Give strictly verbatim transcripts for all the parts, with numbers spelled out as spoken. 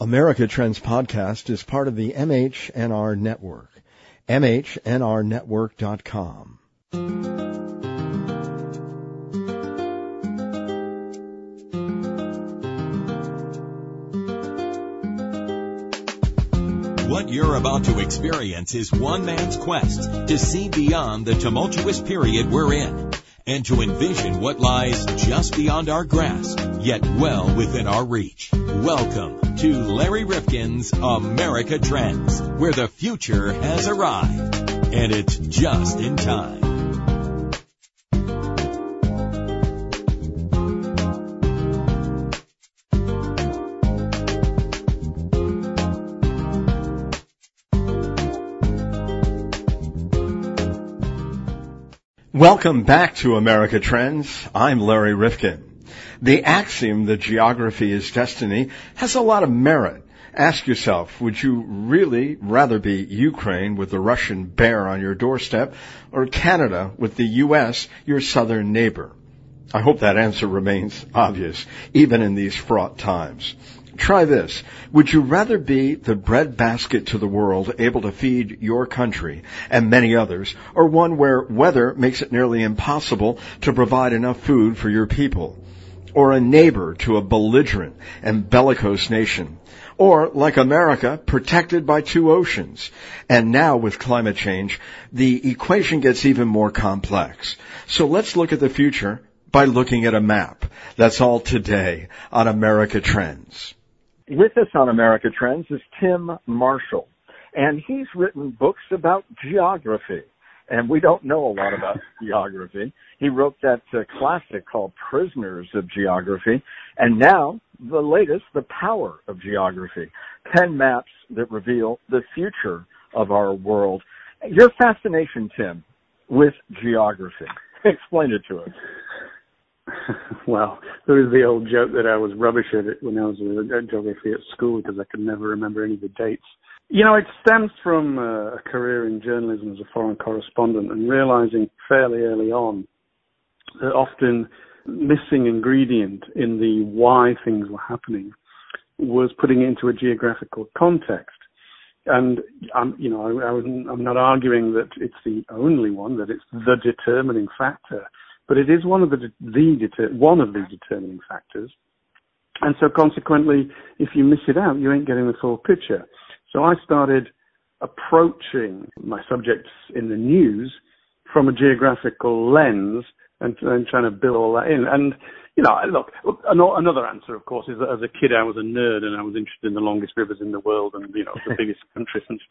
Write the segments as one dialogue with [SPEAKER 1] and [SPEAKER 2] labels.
[SPEAKER 1] America Trends Podcast is part of the M H N R Network, M H N R network dot com.
[SPEAKER 2] What you're about to experience is one man's quest to see beyond the tumultuous period we're in and to envision what lies just beyond our grasp, yet well within our reach. Welcome to Larry Rifkin's America Trends, where the future has arrived, and it's just in time.
[SPEAKER 1] Welcome back to America Trends. I'm Larry Rifkin. The axiom that geography is destiny has a lot of merit. Ask yourself, would you really rather be Ukraine with the Russian bear on your doorstep or Canada with the U S, your southern neighbor? I hope that answer remains obvious, even in these fraught times. Try this. Would you rather be the breadbasket to the world, able to feed your country and many others, or one where weather makes it nearly impossible to provide enough food for your people? Or a neighbor to a belligerent and bellicose nation? Or, like America, protected by two oceans? And now, with climate change, the equation gets even more complex. So let's look at the future by looking at a map. That's all today on America Trends.
[SPEAKER 3] With us on America Trends is Tim Marshall, and he's written books about geography, and we don't know a lot about geography. He wrote that uh, classic called Prisoners of Geography, and now the latest, The Power of Geography, ten maps that reveal the future of our world. Your fascination, Tim, with geography, explain it to us.
[SPEAKER 4] Well, there is the old joke that I was rubbish at it when I was at geography at school because I could never remember any of the dates. You know, it stems from uh, a career in journalism as a foreign correspondent and realizing fairly early on that often missing ingredient in the why things were happening was putting it into a geographical context. And, I'm, you know, I, I was, I'm not arguing that it's the only one, that it's the determining factor. But it is one of the, the deter, one of the determining factors. And so consequently, if you miss it out, you ain't getting the full picture. So I started approaching my subjects in the news from a geographical lens and, and trying to build all that in. And, you know, look, another answer, of course, is that as a kid I was a nerd and I was interested in the longest rivers in the world and, you know, the biggest countries and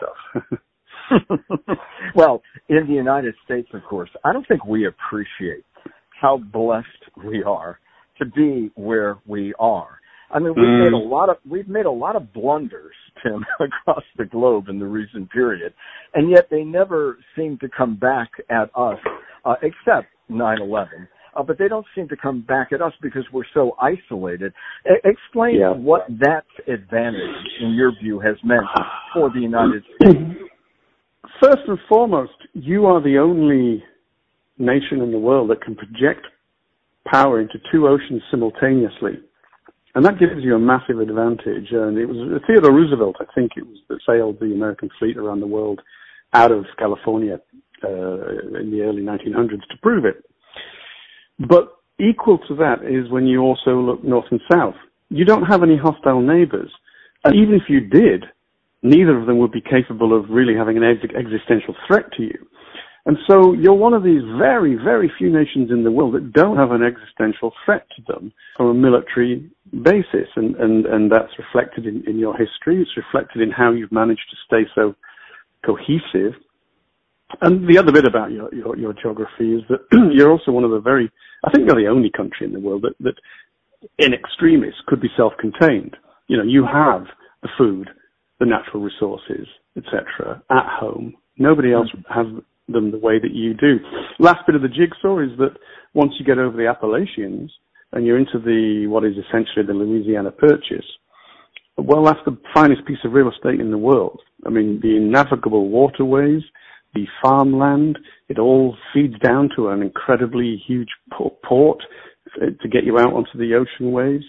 [SPEAKER 4] stuff.
[SPEAKER 3] Well, in the United States, of course, I don't think we appreciate how blessed we are to be where we are. I mean, we've mm. made a lot of we've made a lot of blunders, Tim, across the globe in the recent period, and yet they never seem to come back at us, uh, except nine eleven. Uh, but they don't seem to come back at us because we're so isolated. E- explain yeah. what that advantage, in your view, has meant for the United States.
[SPEAKER 4] First and foremost, you are the only nation in the world that can project power into two oceans simultaneously. And that gives you a massive advantage. And it was Theodore Roosevelt, I think it was, that sailed the American fleet around the world out of California uh, in the early nineteen hundreds to prove it. But equal to that is when you also look north and south. You don't have any hostile neighbors. And even if you did, neither of them would be capable of really having an ex- existential threat to you. And so you're one of these very, very few nations in the world that don't have an existential threat to them from a military basis. And, and, and that's reflected in, in your history. It's reflected in how you've managed to stay so cohesive. And the other bit about your, your, your geography is that you're also one of the very, I think you're the only country in the world that, that in extremis could be self-contained. You know, you have the food, the natural resources, et cetera, at home. Nobody else has them the way that you do. Last bit of the jigsaw is that once you get over the Appalachians and you're into the what is essentially the Louisiana Purchase, well, that's the finest piece of real estate in the world. I mean, the navigable waterways, the farmland, it all feeds down to an incredibly huge port to get you out onto the ocean waves.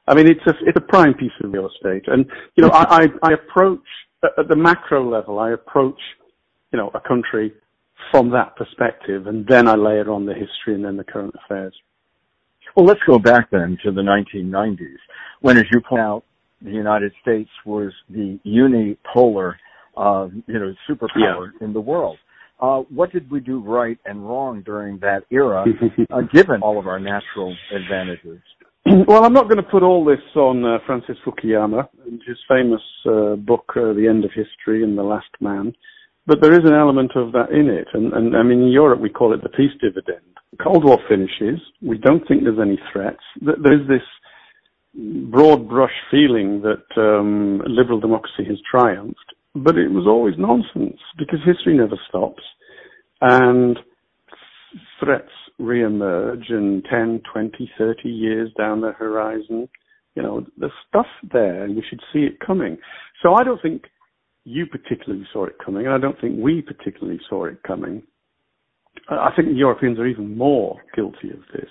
[SPEAKER 4] I mean, it's a, it's a prime piece of real estate. And, you know, I, I, I approach, at the macro level, I approach, you know, a country from that perspective, and then I layer on the history and then the current affairs.
[SPEAKER 3] Well, let's go back then to the nineteen nineties, when, as you point out, the United States was the unipolar, uh, you know, superpower yeah. in the world. Uh, what did we do right and wrong during that era, uh, given all of our natural advantages?
[SPEAKER 4] Well, I'm not going to put all this on uh, Francis Fukuyama and his famous uh, book, uh, The End of History and The Last Man, but there is an element of that in it. And, and I mean, in Europe, we call it the peace dividend. The Cold War finishes. We don't think there's any threats. There's this broad brush feeling that um, liberal democracy has triumphed, but it was always nonsense because history never stops. And threats reemerge, and ten, twenty, thirty years down the horizon, you know, there's stuff there and we should see it coming. So I don't think you particularly saw it coming, and I don't think we particularly saw it coming. I think the Europeans are even more guilty of this.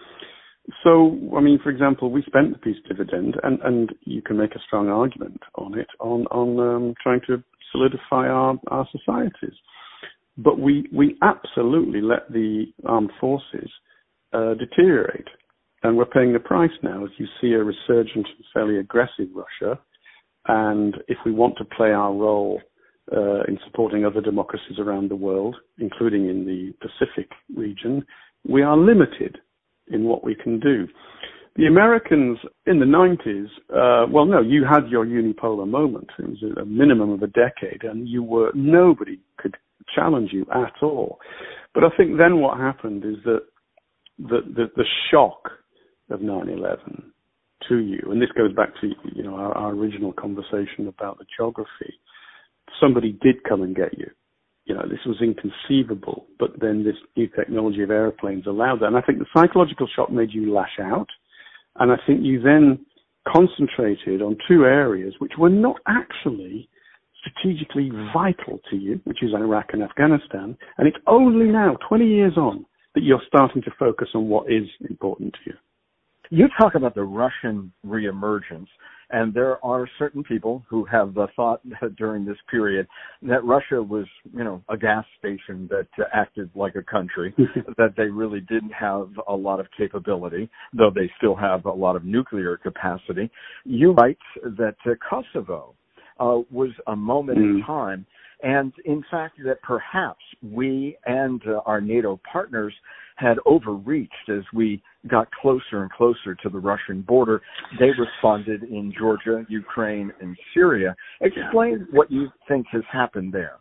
[SPEAKER 4] So, I mean, for example, we spent the peace dividend, and, and you can make a strong argument on it, on, on um, trying to solidify our, our societies. But we, we absolutely let the armed forces uh, deteriorate. And we're paying the price now as you see a resurgent and fairly aggressive Russia. And if we want to play our role uh, in supporting other democracies around the world, including in the Pacific region, we are limited in what we can do. The Americans in the nineties, uh, well, no, you had your unipolar moment. It was a minimum of a decade, and you were, nobody could challenge you at all. But I think then what happened is that the, the, the shock of nine eleven to you, and this goes back to, you know, our, our original conversation about the geography. Somebody did come and get you. You know, this was inconceivable, but then this new technology of airplanes allowed that. And I think the psychological shock made you lash out. And I think you then concentrated on two areas which were not actually strategically vital to you, which is Iraq and Afghanistan. And it's only now, twenty years on, that you're starting to focus on what is important to you.
[SPEAKER 3] You talk about the Russian reemergence, and there are certain people who have uh, thought during this period that Russia was, you know, a gas station that uh, acted like a country, that they really didn't have a lot of capability, though they still have a lot of nuclear capacity. You write that uh, Kosovo uh, was a moment mm. in time, and in fact that perhaps we and uh, our NATO partners had overreached as we got closer and closer to the Russian border. They responded in Georgia, Ukraine, and Syria. Explain what you think has happened there.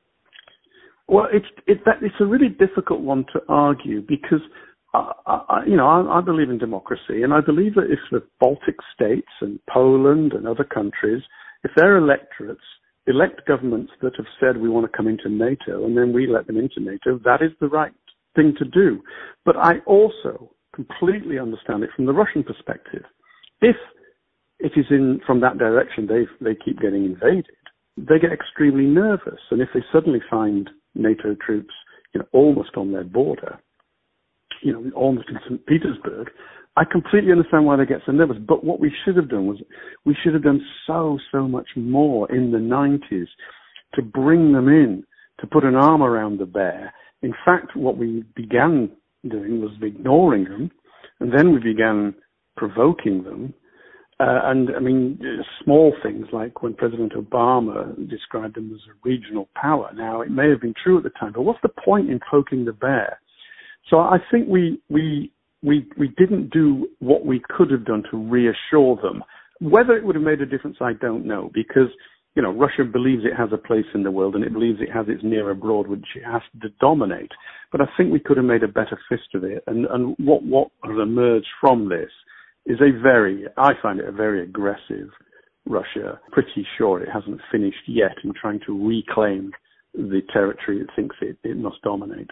[SPEAKER 4] Well, it's it, that, it's a really difficult one to argue because, uh, I, you know, I, I believe in democracy, and I believe that if the Baltic states and Poland and other countries, if their electorates elect governments that have said we want to come into NATO and then we let them into NATO, that is the right thing to do. But I also completely understand it from the Russian perspective. If it is in from that direction they they keep getting invaded, they get extremely nervous, and if they suddenly find NATO troops, you know, almost on their border, you know, almost in Saint Petersburg, I completely understand why they get so nervous. But what we should have done was we should have done so so much more in the nineties to bring them in, to put an arm around the bear. In fact, what we began doing was ignoring them, and then we began provoking them. Uh, and, I mean, small things like when President Obama described them as a regional power. Now, it may have been true at the time, but what's the point in poking the bear? So I think we we we we didn't do what we could have done to reassure them. Whether it would have made a difference, I don't know, because you know, Russia believes it has a place in the world and it believes it has its near abroad, which it has to dominate. But I think we could have made a better fist of it. And, and what, what has emerged from this is a very, I find it a very aggressive Russia. Pretty sure it hasn't finished yet in trying to reclaim the territory it thinks it, it must dominate.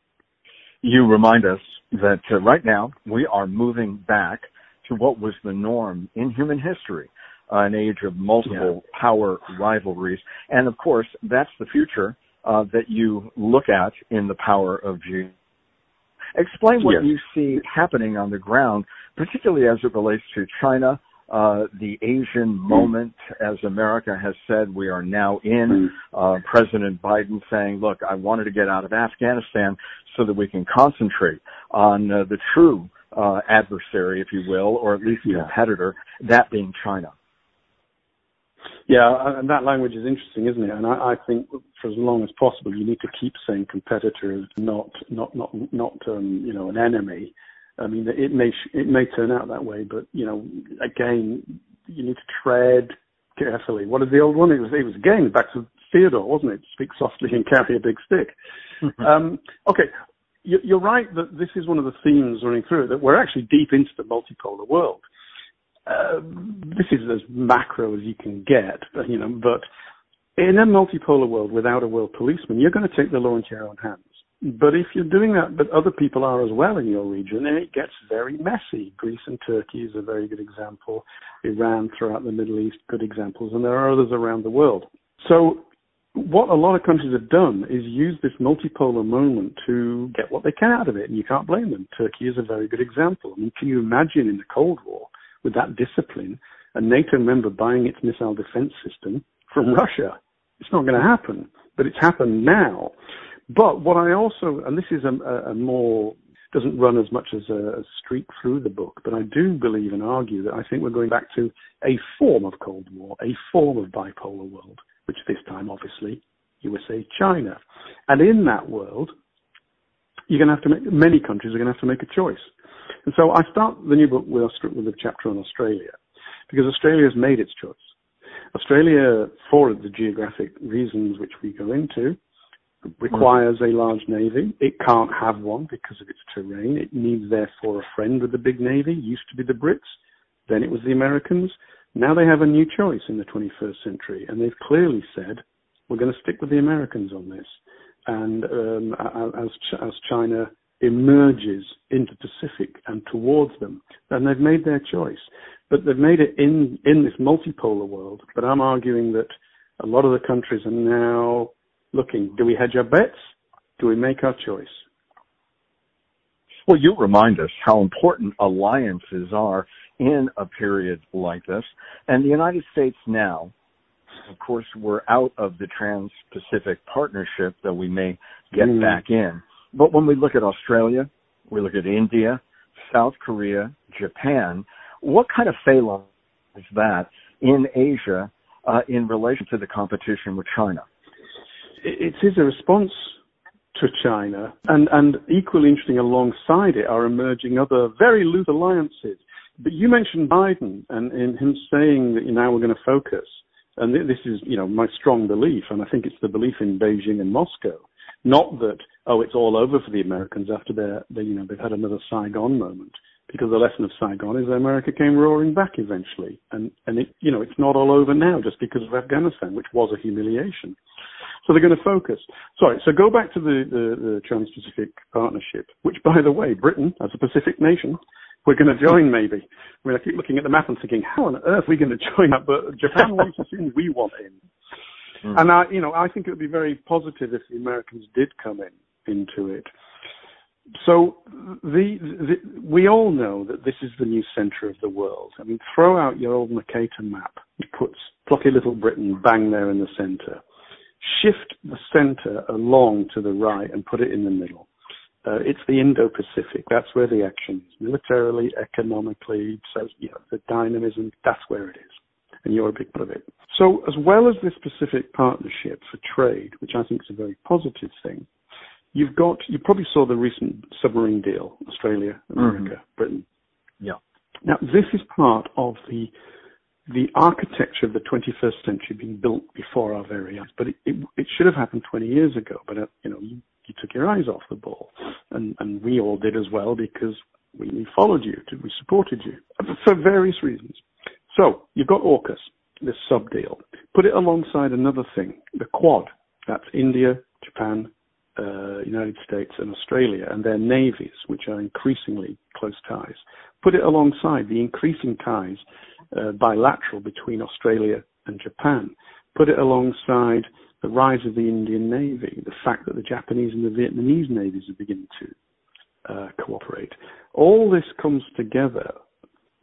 [SPEAKER 3] You remind us that uh, right now we are moving back to what was the norm in human history. Uh, an age of multiple yeah. power rivalries. And, of course, that's the future uh, that you look at in the power of G. Explain what yes. you see happening on the ground, particularly as it relates to China, uh, the Asian moment, as America has said, we are now in. Uh, President Biden saying, look, I wanted to get out of Afghanistan so that we can concentrate on uh, the true uh, adversary, if you will, or at least
[SPEAKER 4] yeah.
[SPEAKER 3] competitor, that being China.
[SPEAKER 4] Yeah, and that language is interesting, isn't it? And I, I think for as long as possible, you need to keep saying competitor, not not not not um, you know, an enemy. I mean, it may it may turn out that way, but you know, again, you need to tread carefully. What is the old one? It was it was again back to Theodore, wasn't it? Speak softly and carry a big stick. um, okay, you're right that this is one of the themes running through it, that we're actually deep into the multipolar world. Uh, this is as macro as you can get, you know, but in a multipolar world without a world policeman, you're going to take the law into your own hands. But if you're doing that, but other people are as well in your region, then it gets very messy. Greece and Turkey is a very good example. Iran throughout the Middle East, good examples, and there are others around the world. So what a lot of countries have done is use this multipolar moment to get what they can out of it, and you can't blame them. Turkey is a very good example. I mean, can you imagine in the Cold War, with that discipline, a NATO member buying its missile defense system from Russia? It's not going to happen, but it's happened now. But what I also, and this is a, a more, doesn't run as much as a, a streak through the book, but I do believe and argue that I think we're going back to a form of Cold War, a form of bipolar world, which this time, obviously, U S A, China. And in that world, you're going to have to make, many countries are going to have to make a choice. And so I start the new book with, with a chapter on Australia, because Australia has made its choice. Australia, for the geographic reasons which we go into, requires a large navy. It can't have one because of its terrain. It needs, therefore, a friend with the big navy. It used to be the Brits. Then it was the Americans. Now they have a new choice in the twenty-first century, and they've clearly said, we're going to stick with the Americans on this. And um, as, as China emerges into the Pacific and towards them, and they've made their choice. But they've made it in, in this multipolar world. But I'm arguing that a lot of the countries are now looking, do we hedge our bets? Do we make our choice?
[SPEAKER 3] Well, you remind us how important alliances are in a period like this. And the United States now, of course, we're out of the Trans-Pacific Partnership that we may get mm. back in. But when we look at Australia, we look at India, South Korea, Japan, what kind of phelan is that in Asia uh, in relation to the competition with China?
[SPEAKER 4] It is a response to China, and, and equally interesting alongside it are emerging other very loose alliances. But you mentioned Biden and in him saying that now we're going to focus, and this is, you know, my strong belief, and I think it's the belief in Beijing and Moscow. Not that, oh, it's all over for the Americans after they're, they, you know, they've had another Saigon moment, because the lesson of Saigon is that America came roaring back eventually, and and it, you know, it's not all over now just because of Afghanistan, which was a humiliation. So they're going to focus. Sorry, so go back to the, the, the Trans-Pacific Partnership, which, by the way, Britain, as a Pacific nation, we're going to join maybe. I mean, I keep looking at the map and thinking, how on earth are we going to join that? But Japan wants us in, we want in. Mm. And I, you know, I think it would be very positive if the Americans did come in into it. So the, the we all know that this is the new center of the world. I mean, throw out your old Mercator map. It puts plucky little Britain bang there in the center. Shift the center along to the right and put it in the middle. Uh, it's the Indo-Pacific. That's where the action is. Militarily, economically, so, you know, the dynamism, that's where it is. And you're a big part of it. So as well as this Pacific Partnership for trade, which I think is a very positive thing, you've got, you probably saw the recent submarine deal, Australia, America, mm-hmm. Britain.
[SPEAKER 3] Yeah.
[SPEAKER 4] Now, this is part of the the architecture of the twenty-first century being built before our very eyes. But it, it, it should have happened twenty years ago. But, uh, you know, you, you took your eyes off the ball. And, and we all did as well because we, we followed you, we supported you for various reasons. So you've got AUKUS, this sub-deal. Put it alongside another thing, the Quad. That's India, Japan, uh, United States and Australia and their navies, which are increasingly close ties. Put it alongside the increasing ties uh, bilateral between Australia and Japan. Put it alongside the rise of the Indian Navy, the fact that the Japanese and the Vietnamese navies are beginning to uh, cooperate. All this comes together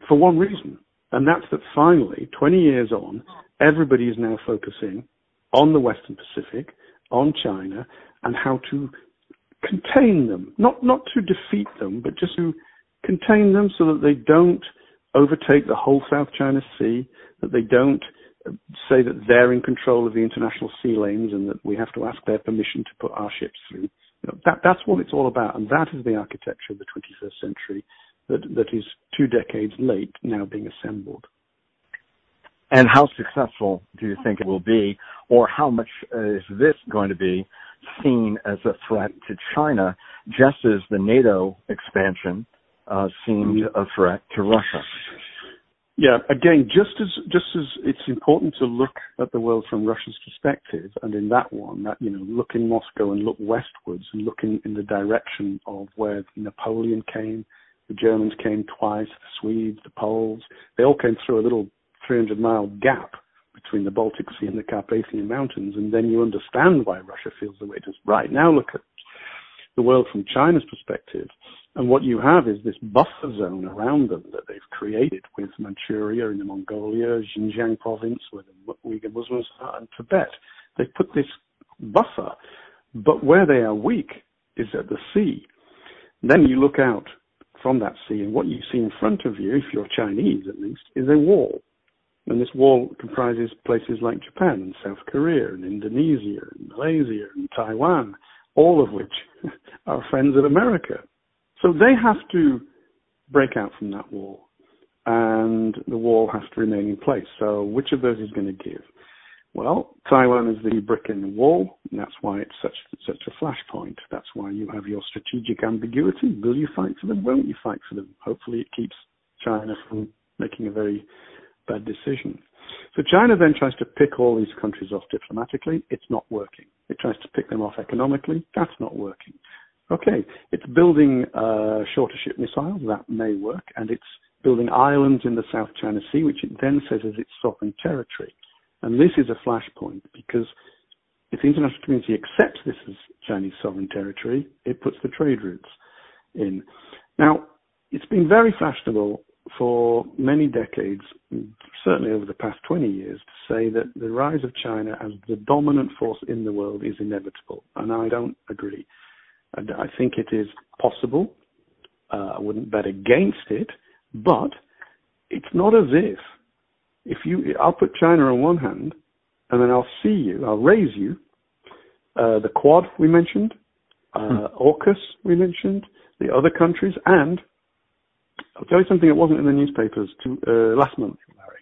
[SPEAKER 4] for one reason, and that's that finally, twenty years on, everybody is now focusing on the Western Pacific, on China, and how to contain them. Not not to defeat them, but just to contain them so that they don't overtake the whole South China Sea, that they don't say that they're in control of the international sea lanes and that we have to ask their permission to put our ships through. You know, that, that's what it's all about, and that is the architecture of the twenty-first century that, that is two decades late now being assembled.
[SPEAKER 3] And how successful do you think it will be, or how much is this going to be seen as a threat to China, just as the NATO expansion uh, seemed a threat to Russia?
[SPEAKER 4] Yeah, again, just as just as it's important to look at the world from Russia's perspective, and in that one, that you know, look in Moscow and look westwards and look in, in the direction of where Napoleon came, the Germans came twice, the Swedes, the Poles, they all came through a little three hundred mile gap between the Baltic Sea and the Carpathian Mountains, and then you understand why Russia feels the way it does. Right, now look at the world from China's perspective, and what you have is this buffer zone around them that they've created with Manchuria and the Mongolia, Xinjiang province, where the Uyghur Muslims are, and Tibet. They've put this buffer, but where they are weak is at the sea. Then you look out from that sea, and what you see in front of you, if you're Chinese at least, is a wall. And this wall comprises places like Japan and South Korea and Indonesia and Malaysia and Taiwan, all of which are friends of America. So they have to break out from that wall, and the wall has to remain in place. So which of those is going to give? Well, Taiwan is the brick in the wall, and that's why it's such such a flashpoint. That's why you have your strategic ambiguity. Will you fight for them? Won't you fight for them? Hopefully it keeps China from making a very bad decision. So China then tries to pick all these countries off diplomatically. It's not working. It tries to pick them off economically. That's not working. Okay, it's building uh, shorter ship missiles. That may work. And it's building islands in the South China Sea, which it then says is its sovereign territory. And this is a flashpoint because if the international community accepts this as Chinese sovereign territory, it puts the trade routes in. Now, it's been very fashionable for many decades, certainly over the past twenty years, to say that the rise of China as the dominant force in the world is inevitable. And I don't agree. And I think it is possible. Uh, I wouldn't bet against it, but it's not as if, if you, I'll put China on one hand, and then I'll see you, I'll raise you, uh, the Quad we mentioned, uh, AUKUS we mentioned, the other countries, and I'll tell you something that wasn't in the newspapers to, uh, last month, Larry.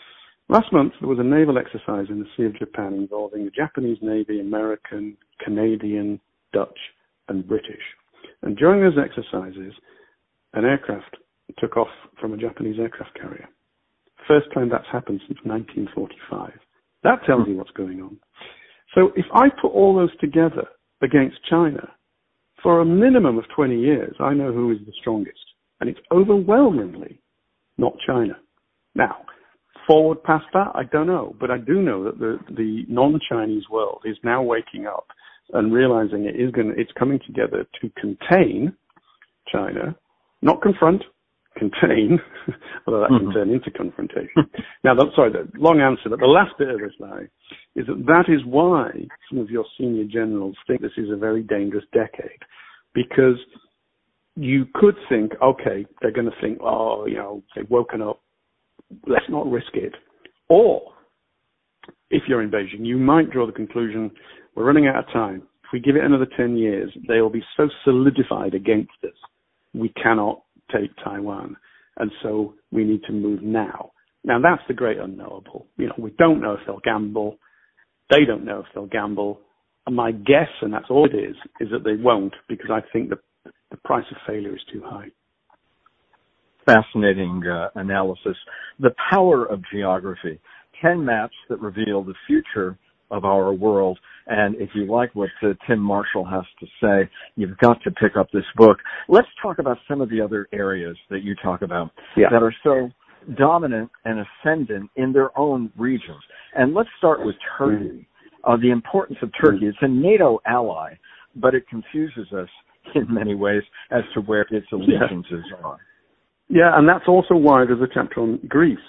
[SPEAKER 4] Last month, there was a naval exercise in the Sea of Japan involving the Japanese Navy, American, Canadian, Dutch, and British. And during those exercises, an aircraft took off from a Japanese aircraft carrier. First time that's happened since nineteen forty-five. That tells you what's going on. So if I put all those together against China, for a minimum of twenty years, I know who is the strongest. And it's overwhelmingly not China. Now, forward past that, I don't know. But I do know that the, the non-Chinese world is now waking up and realizing it is going to, it's coming together to contain China, not confront, contain, although that mm-hmm. can turn into confrontation. Now, that, sorry, the long answer, but the last bit of this, Larry, is that that is why some of your senior generals think this is a very dangerous decade, because you could think, okay, they're going to think, oh, you know, they've woken up, let's not risk it. Or, if you're in Beijing, you might draw the conclusion, we're running out of time. If we give it another ten years, they will be so solidified against us, we cannot take Taiwan. And so we need to move now. Now, that's the great unknowable. You know, we don't know if they'll gamble. They don't know if they'll gamble. And my guess, and that's all it is, is that they won't, because I think the the price of failure is too high.
[SPEAKER 3] Fascinating uh, analysis. The power of geography. Ten maps that reveal the future of our world. And if you like what uh, Tim Marshall has to say, you've got to pick up this book. Let's talk about some of the other areas that you talk about yeah. that are so dominant and ascendant in their own regions. And let's start with Turkey. Uh, the importance of Turkey. It's a NATO ally, but it confuses us in many ways as to where its allegiances
[SPEAKER 4] yeah.
[SPEAKER 3] are.
[SPEAKER 4] Yeah, and that's also why there's a chapter on Greece,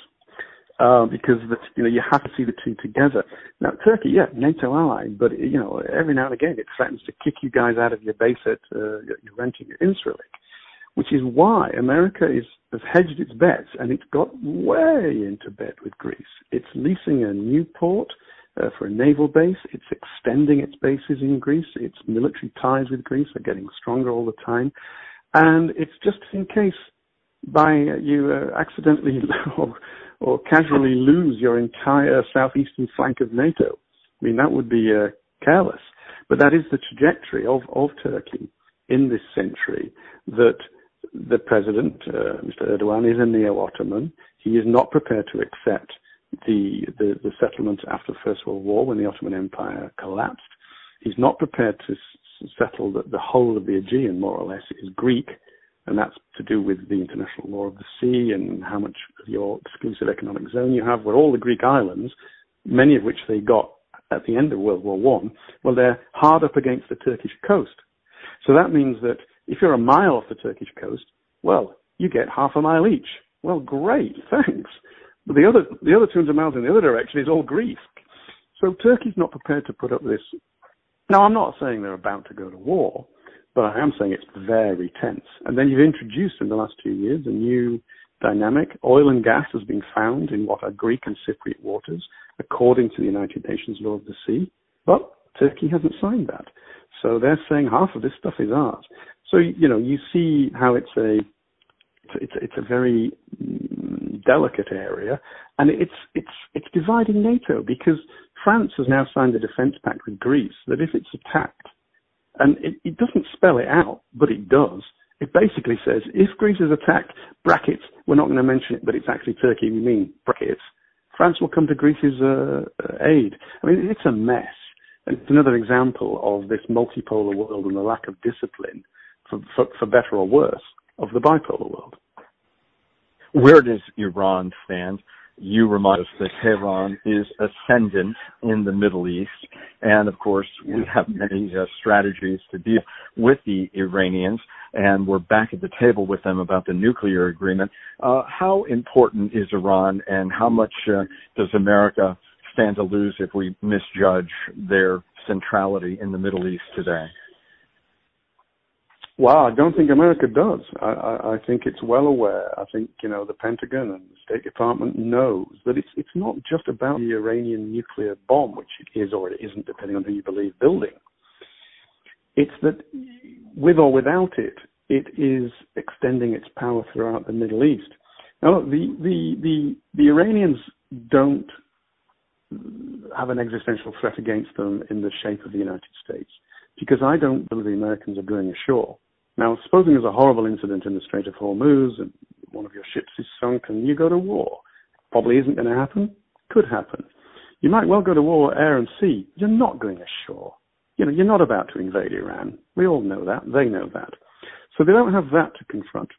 [SPEAKER 4] uh, because the, you know you have to see the two together. Now, Turkey, yeah, NATO ally, but you know every now and again it threatens to kick you guys out of your base at uh, you're renting at Incirlik, which is why America is has hedged its bets and it's got way into bed with Greece. It's leasing a new port uh, for a naval base. It's extending its bases in Greece. Its military ties with Greece are getting stronger all the time, and it's just in case by uh, you uh, accidentally or, or casually lose your entire southeastern flank of NATO. I mean, that would be uh, careless. But that is the trajectory of, of Turkey in this century, that the president, uh, Mister Erdogan, is a neo-Ottoman. He is not prepared to accept the, the, the settlements after the First World War when the Ottoman Empire collapsed. He's not prepared to s- settle that the whole of the Aegean, more or less, is Greek. And that's to do with the international law of the sea and how much of your exclusive economic zone you have, where all the Greek islands, many of which they got at the end of World War One, well, they're hard up against the Turkish coast. So that means that if you're a mile off the Turkish coast, well, you get half a mile each. Well, great, thanks. But the other, the other two hundred miles in the other direction is all Greece. So Turkey's not prepared to put up this. Now, I'm not saying they're about to go to war, but I am saying it's very tense. And then you've introduced in the last two years a new dynamic. Oil and gas has been found in what are Greek and Cypriot waters, according to the United Nations Law of the Sea. But Turkey hasn't signed that. So they're saying half of this stuff is ours. So, you know, you see how it's a, it's, it's a very delicate area. And it's, it's, it's dividing NATO because France has now signed a defense pact with Greece that if it's attacked, and it, it doesn't spell it out, but it does. It basically says, if Greece is attacked, brackets, we're not going to mention it, but it's actually Turkey, we mean brackets, France will come to Greece's uh, aid. I mean, it's a mess. And it's another example of this multipolar world and the lack of discipline, for, for, for better or worse, of the bipolar world.
[SPEAKER 3] Where does Iran stand? You remind us that Tehran is ascendant in the Middle East. And, of course, we have many uh, strategies to deal with the Iranians, and we're back at the table with them about the nuclear agreement. Uh, how important is Iran, and how much uh, does America stand to lose if we misjudge their centrality in the Middle East today?
[SPEAKER 4] Well, I don't think America does. I, I, I think it's well aware. I think, you know, the Pentagon and the State Department knows that it's it's not just about the Iranian nuclear bomb, which it is or it isn't, depending on who you believe, building. It's that with or without it, it is extending its power throughout the Middle East. Now, look, the, the, the, the Iranians don't have an existential threat against them in the shape of the United States, because I don't believe the Americans are going ashore. Now, supposing there's a horrible incident in the Strait of Hormuz and one of your ships is sunk and you go to war, probably isn't going to happen. Could happen. You might well go to war air and sea. You're not going ashore. You know, you're not about to invade Iran. We all know that. They know that. So they don't have that to confront.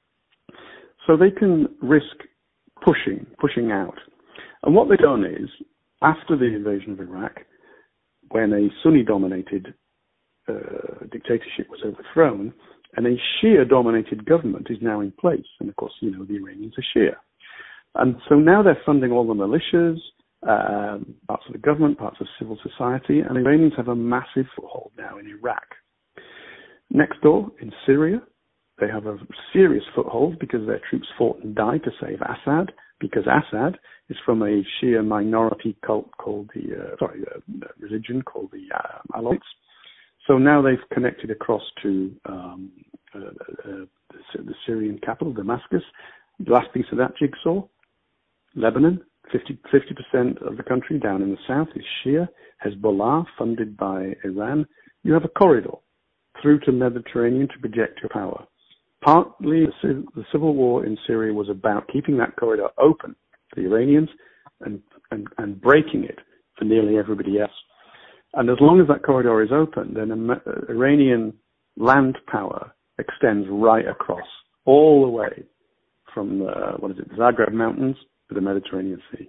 [SPEAKER 4] So they can risk pushing, pushing out. And what they've done is, after the invasion of Iraq, when a Sunni-dominated uh, dictatorship was overthrown, and a Shia-dominated government is now in place. And of course, you know, the Iranians are Shia. And so now they're funding all the militias, um, parts of the government, parts of civil society, and the Iranians have a massive foothold now in Iraq. Next door, in Syria, they have a serious foothold because their troops fought and died to save Assad, because Assad is from a Shia minority cult called the, uh, sorry, uh, religion called the uh, Alawites. So now they've connected across to um, uh, uh, the, the Syrian capital, Damascus. The last piece of that jigsaw, Lebanon, fifty percent of the country down in the south is Shia. Hezbollah, funded by Iran. You have a corridor through to the Mediterranean to project your power. Partly, the, the civil war in Syria was about keeping that corridor open for the Iranians and, and, and breaking it for nearly everybody else. And as long as that corridor is open, then uh, Iranian land power extends right across, all the way from the, what is it, the Zagreb Mountains to the Mediterranean Sea.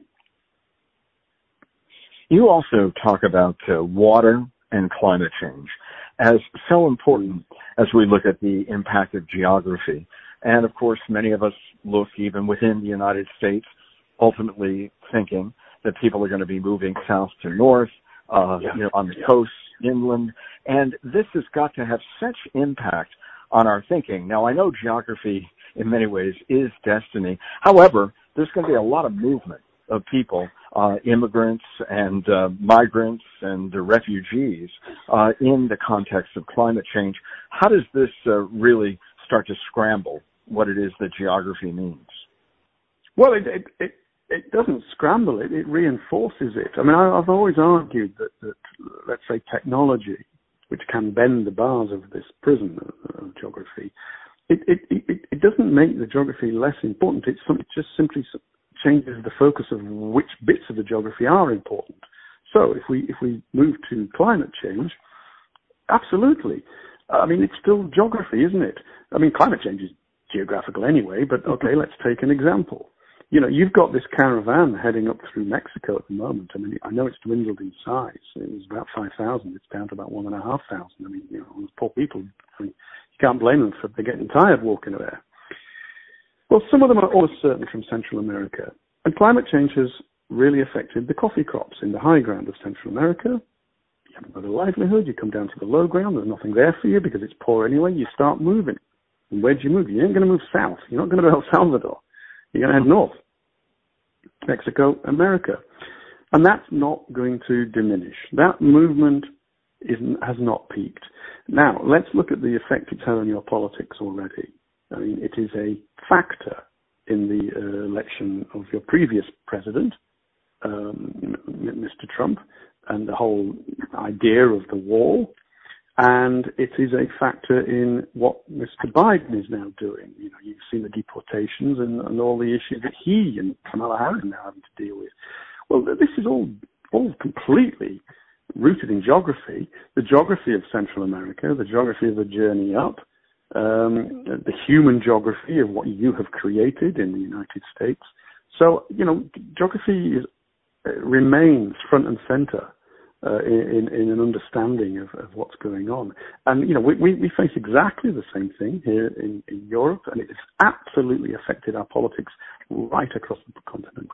[SPEAKER 3] You also talk about uh, water and climate change as so important as we look at the impact of geography. And of course, many of us look even within the United States, ultimately thinking that people are going to be moving south to north, uh, yeah. you know, on the coast, inland. And this has got to have such impact on our thinking. Now, I know geography in many ways is destiny. However, there's going to be a lot of movement of people, uh, immigrants and uh, migrants and uh, refugees uh, in the context of climate change. How does this uh, really start to scramble what it is that geography means?
[SPEAKER 4] Well, it it, it, it doesn't scramble it, it reinforces it. I mean, I, I've always argued that, that, let's say, technology, which can bend the bars of this prison of, of geography, it, it, it, it doesn't make the geography less important. It's some, it just simply changes the focus of which bits of the geography are important. So if we if we move to climate change, absolutely. I mean, it's still geography, isn't it? I mean, climate change is geographical anyway, but okay, let's take an example. You know, you've got this caravan heading up through Mexico at the moment. I mean, I know it's dwindled in size. It was about five thousand. It's down to about one and a half thousand. I mean, you know, those poor people, I mean, you can't blame them for they're getting tired walking there. Well, some of them are almost certain from Central America. And climate change has really affected the coffee crops in the high ground of Central America. You haven't got a livelihood. You come down to the low ground. There's nothing there for you because it's poor anyway. You start moving. And where do you move? You ain't going to move south. You're not going to go to El Salvador. You're going to head north. Mexico, America. And that's not going to diminish. That movement isn't, has not peaked. Now, let's look at the effect it's had on your politics already. I mean, it is a factor in the uh, election of your previous president, um, Mister Trump, and the whole idea of the wall. And it is a factor in what Mister Biden is now doing. You know, you've seen the deportations and, and all the issues that he and Kamala Harris are now having to deal with. Well, this is all all completely rooted in geography, the geography of Central America, the geography of the journey up, um, the human geography of what you have created in the United States. So, you know, geography is, uh, remains front and center uh, in, in an understanding of, of what's going on. And, you know, we, we, we face exactly the same thing here in, in Europe, and it's absolutely affected our politics right across the continent.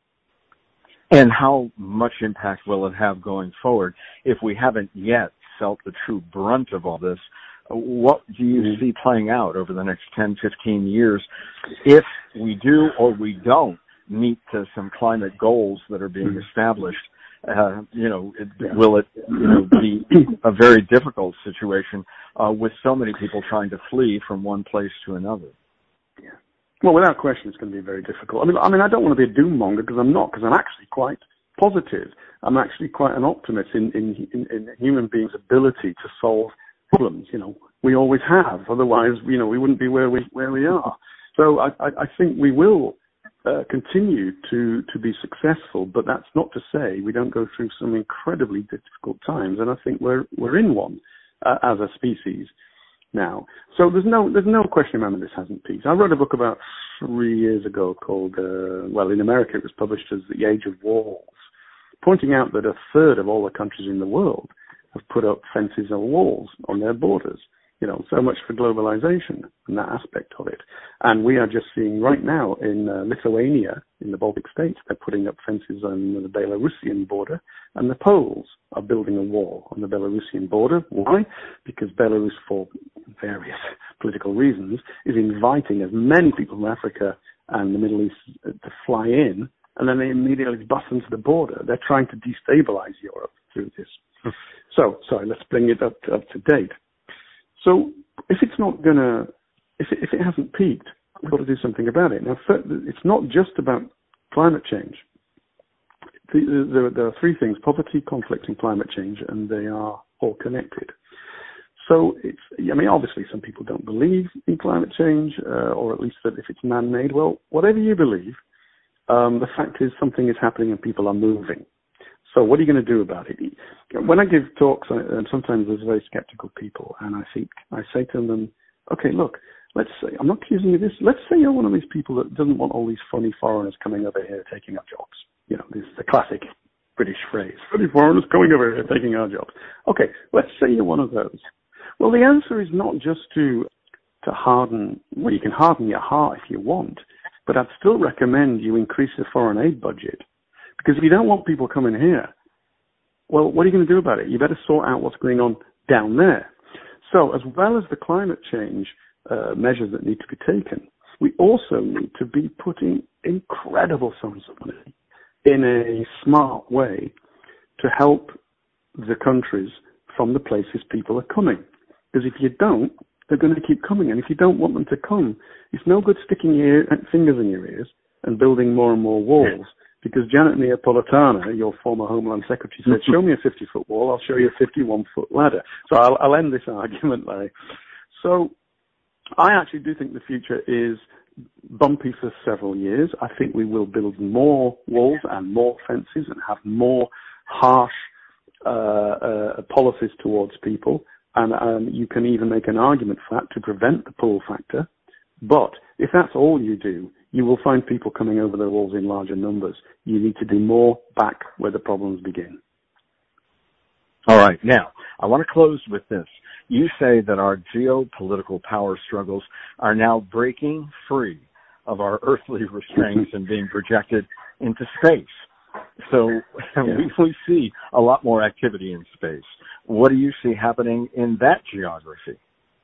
[SPEAKER 3] And how much impact will it have going forward if we haven't yet felt the true brunt of all this? What do you mm-hmm. see playing out over the next ten, fifteen years if we do or we don't meet uh, some climate goals that are being mm-hmm. established? Uh, you know, it, yeah. will it you know, be a very difficult situation uh, with so many people trying to flee from one place to another?
[SPEAKER 4] Yeah. Well, without question, it's going to be very difficult. I mean, I mean, I don't want to be a doom monger because I'm not, because I'm actually quite positive. I'm actually quite an optimist in, in, in, in human beings' ability to solve problems. You know, we always have. Otherwise, you know, we wouldn't be where we where we are. So I, I, I think we will uh, continue to to be successful. But that's not to say we don't go through some incredibly difficult times. And I think we're we're in one uh, as a species now. So there's no there's no question, remember, this hasn't peaked. I wrote a book about three years ago called, uh, well, in America it was published as The Age of Walls, pointing out that a third of all the countries in the world have put up fences or walls on their borders. You know, so much for globalization and that aspect of it. And we are just seeing right now in uh, Lithuania, in the Baltic states, they're putting up fences on the Belarusian border, and the Poles are building a wall on the Belarusian border. Why? Because Belarus, for various political reasons, is inviting as many people from Africa and the Middle East to fly in, and then they immediately bust into the border. They're trying to destabilize Europe through this. So, sorry, let's bring it up to, up to date. So if it's not going to, if it, if it hasn't peaked, we've got to do something about it. Now, it's not just about climate change. There, there are three things: poverty, conflict, and climate change, and they are all connected. So it's, I mean, obviously some people don't believe in climate change, uh, or at least that if it's man-made. Well, whatever you believe, um, the fact is something is happening and people are moving. So what are you going to do about it? When I give talks, and sometimes there's very skeptical people, and I think I say to them, okay, look, let's say, I'm not accusing you of this, let's say you're one of these people that doesn't want all these funny foreigners coming over here taking our jobs. You know, this is the classic British phrase, funny foreigners coming over here taking our jobs. Okay, let's say you're one of those. Well, the answer is not just to to harden, well, you can harden your heart if you want, but I'd still recommend you increase the foreign aid budget. Because if you don't want people coming here, well, what are you going to do about it? You better sort out what's going on down there. So as well as the climate change uh, measures that need to be taken, we also need to be putting incredible sums of money in a smart way to help the countries from the places people are coming. Because if you don't, they're going to keep coming. And if you don't want them to come, it's no good sticking your fingers in your ears and building more and more walls. Because Janet Neapolitana, your former Homeland Secretary, said, show me a fifty-foot wall, I'll show you a fifty-one-foot ladder. So I'll, I'll end this argument, Larry. So I actually do think the future is bumpy for several years. I think we will build more walls and more fences and have more harsh uh, uh, policies towards people. And um, you can even make an argument for that to prevent the pull factor. But if that's all you do, you will find people coming over the walls in larger numbers. You need to do more back where the problems begin.
[SPEAKER 3] All right. Now, I want to close with this. You say that our geopolitical power struggles are now breaking free of our earthly restraints and being projected into space. So yeah. we, we see a lot more activity in space. What do you see happening in that geography?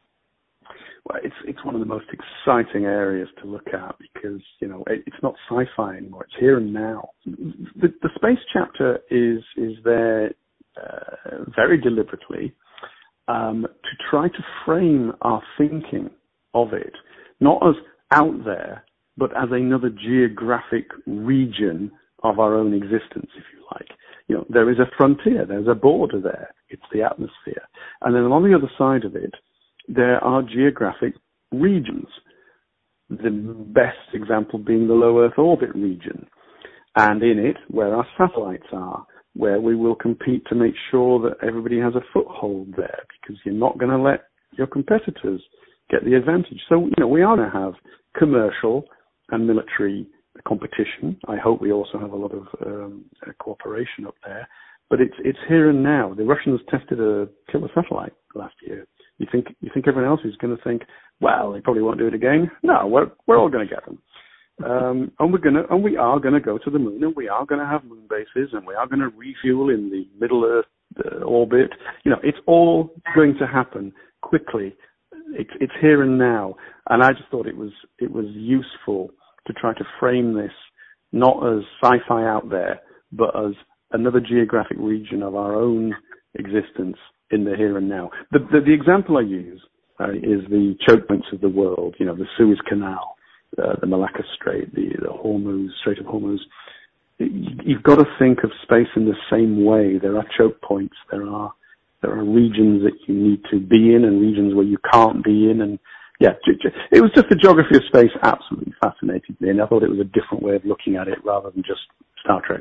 [SPEAKER 4] Well, it's it's one of the most exciting areas to look at because, you know, it, it's not sci-fi anymore. It's here and now. The, the space chapter is is there uh, very deliberately um, to try to frame our thinking of it, not as out there, but as another geographic region of our own existence, if you like. You know, there is a frontier, there's a border there. It's the atmosphere. And then on the other side of it, there are geographic regions, the best example being the low Earth orbit region, and in it, where our satellites are, where we will compete to make sure that everybody has a foothold there, because you're not going to let your competitors get the advantage. So, you know, we are going to have commercial and military competition. I hope we also have a lot of um, cooperation up there, but it's it's here and now. The Russians tested a killer satellite last year. You think you think everyone else is going to think, well, they probably won't do it again? No, we're we're all going to get them, um, and we're going to and we are going to go to the moon, and we are going to have moon bases, and we are going to refuel in the Middle Earth uh, orbit. You know, it's all going to happen quickly. It's it's here and now, and I just thought it was it was useful to try to frame this not as sci-fi out there, but as another geographic region of our own existence in the here and now. The, the, the example I use uh, is the choke points of the world, you know, the Suez Canal, uh, the Malacca Strait, the, the Hormuz, Strait of Hormuz. You've got to think of space in the same way. There are choke points. There are there are regions that you need to be in and regions where you can't be in. And yeah, it was just the geography of space absolutely fascinated me, and I thought it was a different way of looking at it rather than just Star Trek.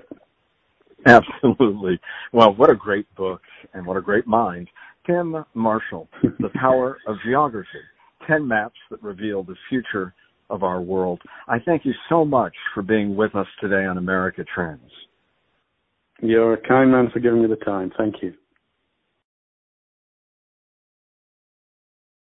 [SPEAKER 3] Absolutely. Well, what a great book and what a great mind. Tim Marshall, The Power of Geography, ten maps that reveal the future of our world. I thank you so much for being with us today on America Trends.
[SPEAKER 4] You're a kind man for giving me the time. Thank you.